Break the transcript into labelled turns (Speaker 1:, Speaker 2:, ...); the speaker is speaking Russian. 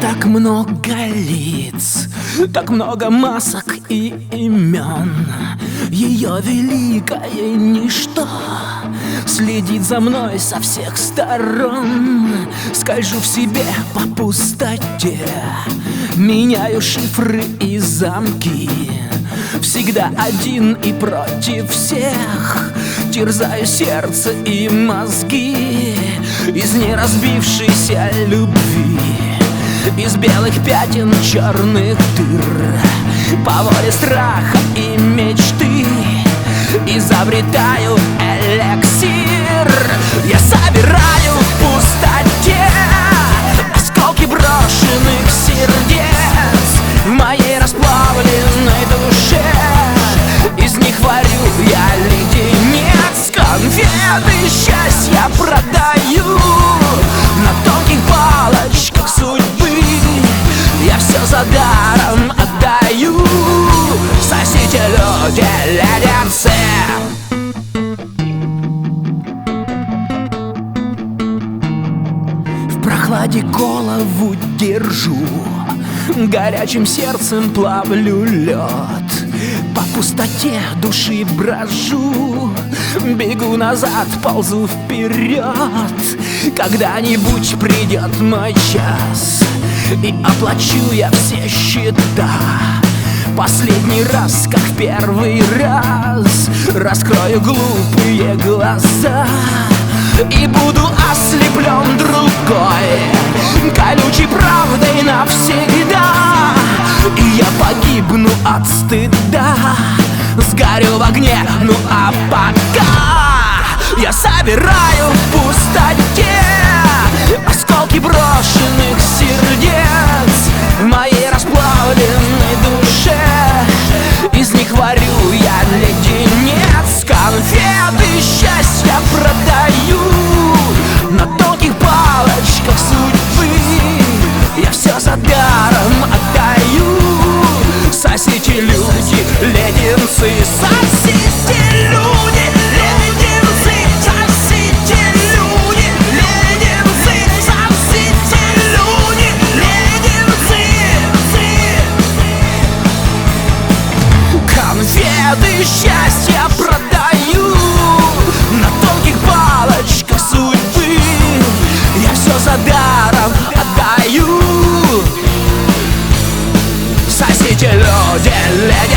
Speaker 1: Так много лиц, так много масок и имен. Ее великое ничто следит за мной со всех сторон. Скольжу в себе по пустоте, меняю шифры и замки. Всегда один и против всех, терзаю сердце и мозги. Из неразбившейся любви, из белых пятен черных дыр, по воле страха и мечты изобретаю эликсир. Я собираю в пустоте осколки брошенных сердец в моей расплавленной душе. Из них варю я леденец, конфеты счастья продаю на тонких палочках судьбы. Я все за даром отдаю, сосите, люди, леденцы. В прохладе голову держу, горячим сердцем плавлю лед. По пустоте души брожу, бегу назад, ползу вперед. Когда-нибудь придет мой час, и оплачу я все счета. Последний раз, как в первый раз, раскрою глупые глаза и буду ослеплен другой колючей правдой навсегда. И я погибну от стыда, сгорю в огне, ну а пока я собираю в пустоте осколки брошенных сердец в моей расплавленной душе. Из них варю я леденец, конфеты счастья продаю на тонких палочках судьбы. Я все за даром отдаю, сосите, люди, леденцы, сосите, люди, леденцы, сосите, люди, леденцы, сосите, люди, леденцы. Конфеты счастья продаю на тонких палочках судьбы. Я все за даром отдаю, сосите, люди, леденцы.